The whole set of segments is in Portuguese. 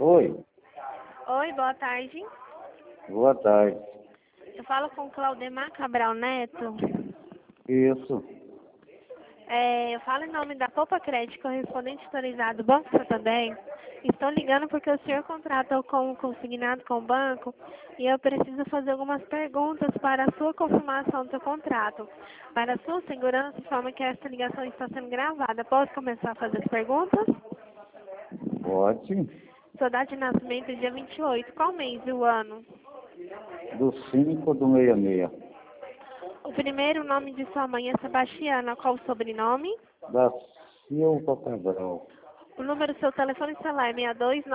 Oi, Oi, boa tarde. boa tarde. Eu falo com Claudemar Cabral Neto. Isso, Eu falo em nome da Poupa Crédito, correspondente autorizado do Banco Santander. Estou ligando porque o senhor contratou com consignado com o banco e eu preciso fazer algumas perguntas para a sua confirmação do seu contrato. Para a sua segurança, informa que esta ligação está sendo gravada. Posso começar a fazer as perguntas? pode. Sua data de nascimento é dia 28. Qual mês e o ano? Do 5 do 66. O primeiro nome de sua mãe é Sebastiana. Qual o sobrenome? Da Silva Cabral. O número do seu telefone celular é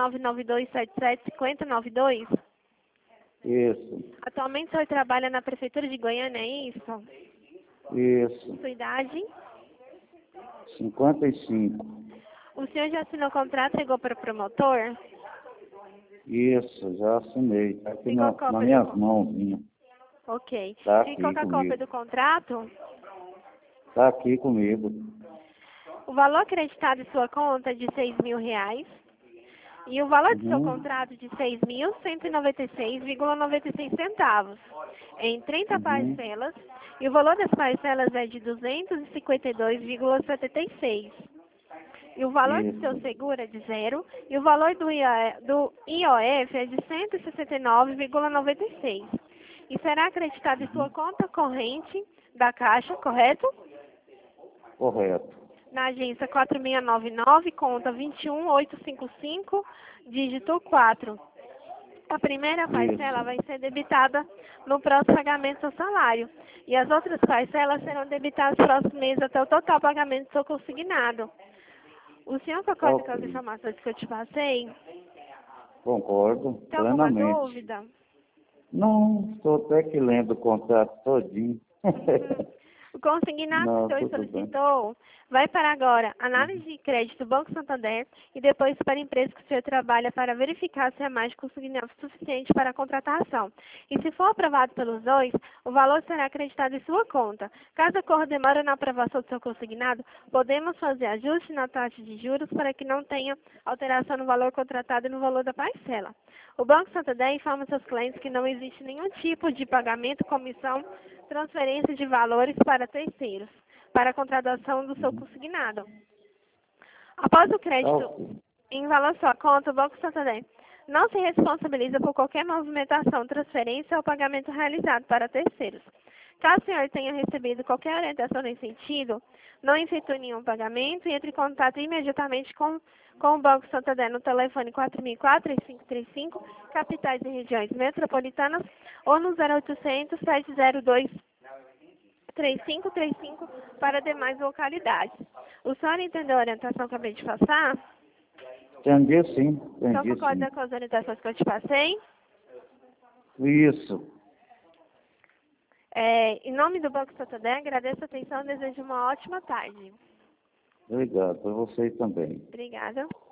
62992775092. Isso, Atualmente o senhor trabalha na Prefeitura de Goiânia, é isso? isso. Sua idade? 55. O senhor já assinou o contrato e ligou para o promotor? Isso, já assinei. Tá aqui Ficou a nas cópia minhas do... mãos, minha. Ok. Tá Ficou aqui com a cópia comigo. do contrato? Tá aqui comigo. O valor acreditado em sua conta é de R$ 6.000. E o valor do seu Uhum, contrato de R$ 6.196,96 em 30 uhum, parcelas. E o valor das parcelas é de R$ 252,76. E o valor do seu isso. seguro é de zero. E o valor do IOF é de 169,96. E será acreditado em sua Uhum. conta corrente da Caixa, correto? Correto. Na agência 4699, conta 21855, dígito 4. A primeira parcela Isso. vai ser debitada no próximo pagamento do seu salário. E as outras parcelas serão debitadas no próximo mês até o total pagamento do seu consignado. O senhor concorda com as Ok. informações que eu te passei? Concordo Tem alguma plenamente. dúvida? Não, estou até que lendo o contrato todinho. Uhum. O consignado que o Não, senhor tudo bem. solicitou vai para agora análise Uhum. de crédito do Banco Santander e depois para a empresa que o senhor trabalha para verificar se é mais consignado suficiente para a contratação. E se for aprovado pelos dois, o valor será acreditado em sua conta. Caso ocorra demora na aprovação do seu consignado, podemos fazer ajuste na taxa de juros para que não tenha alteração no valor contratado e no valor da parcela. O Banco Santander informa seus clientes que não existe nenhum tipo de pagamento, comissão, transferência de valores para terceiros, para a contratação do seu Uhum. consignado. Após o Tá crédito ok. em valor à sua conta, o Banco Santander não se responsabiliza por qualquer movimentação, transferência ou pagamento realizado para terceiros. Caso o senhor tenha recebido qualquer orientação nesse sentido, não efetue nenhum pagamento e entre em contato imediatamente com o Banco Santander no telefone 4004-3535, capitais e regiões metropolitanas, ou no 0800 702 3535 para demais localidades. O senhor entendeu a orientação que eu acabei de passar? Entendi sim, Então entendi sim. concorda com as orientações que eu te passei? Isso. Em nome do Banco Santander, agradeço a atenção e desejo uma ótima tarde. Obrigado. Para você também. Obrigada.